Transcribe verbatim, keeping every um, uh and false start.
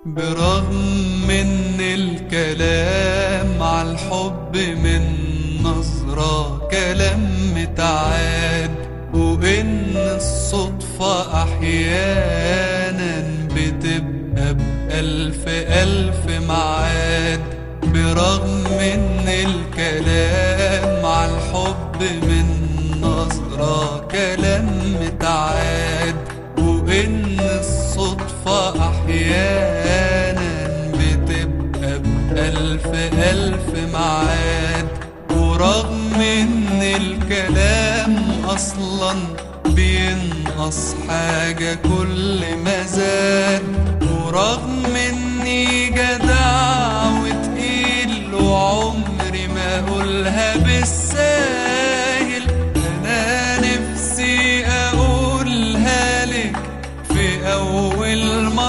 برغم ان الكلام على الحب من نظرة كلام متعاد، وان الصدفة احيانا بتبقى بألف ألف معاد. برغم ان الكلام على الحب من نظرة كلام متعاد، وان الصدفة احيانا بتبقى بألف ألف معاد. ورغم ان الكلام اصلا بينقص حاجة كل ما زاد، ورغم اني جدع وتقيل وعمري ما اقولها بالساهل، انا نفسي اقولها لك في اول مرة